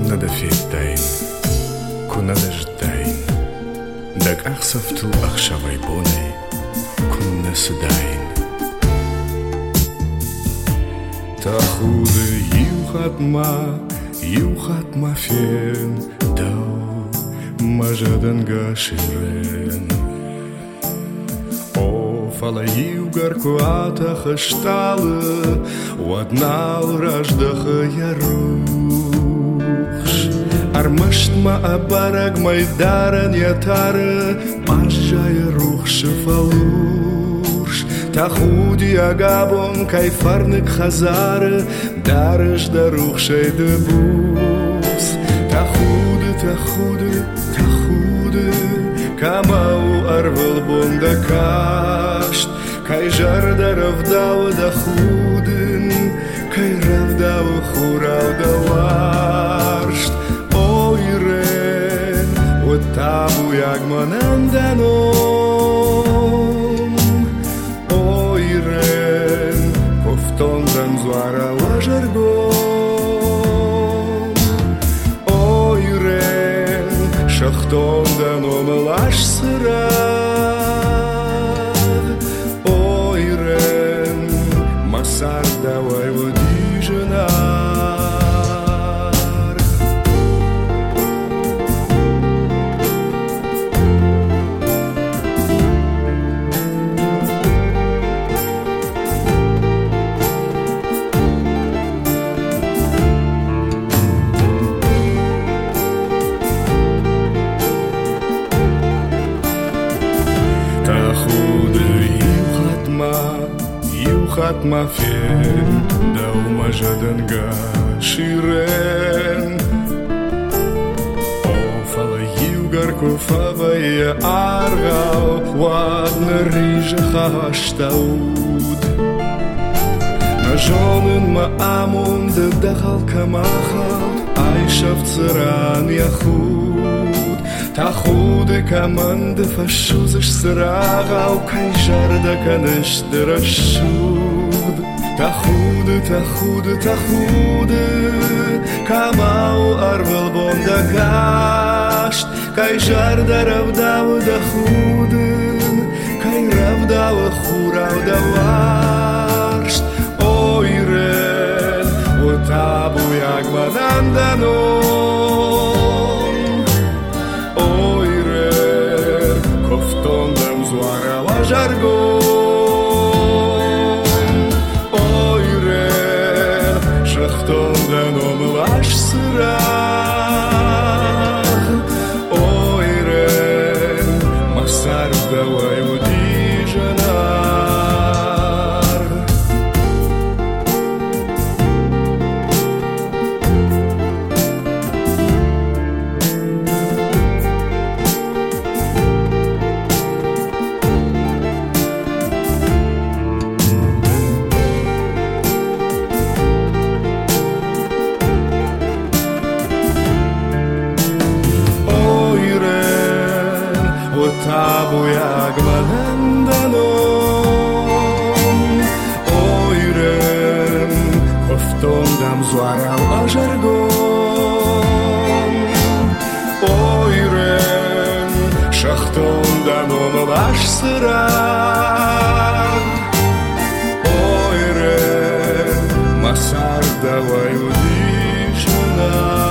كنا دفيتين كنا دجتين داك أخسفتو أخشوي بوني كنا سدين تاخذ يوخات ما فين دو ما جدن قاشرين Fala jugar kuata gestale wat nal rajdache jaruch armasht ma abarag maidaren yatare masja jaruch shfalurs takhudi agabon kayfarnik khazare darsh daruch shede bus takhud kamau arvel bondakasht kai jardarov dav da khudin kai ravdav khurav da warsht oyren otabu yagmanandanom oyren kofton dan zwara lajargon oyren shachton dan omelash sra Masar давай води женар Тахуды Юхат мафен да умажаданга ширен Офала югар кофавая аргал ладно рижа хаштауд Нажонен ма амун да дахал камахал айшав царан яхуд Тахуды команды фашузыш срагал кайжарда каныш дырашуд Тахуды камау арвал бонда гашт кайжарда равдавы дахудын кай равдавы хурав да варшт ойрен отабу ягмананданом Жаргон ойрен шахтон даном лаш сырах ойрен масар давай води жанар Tabu yagmanandanom oyren kofton dam zwaral ajargon oyren shachton danom lash srag oyren masar davay udishna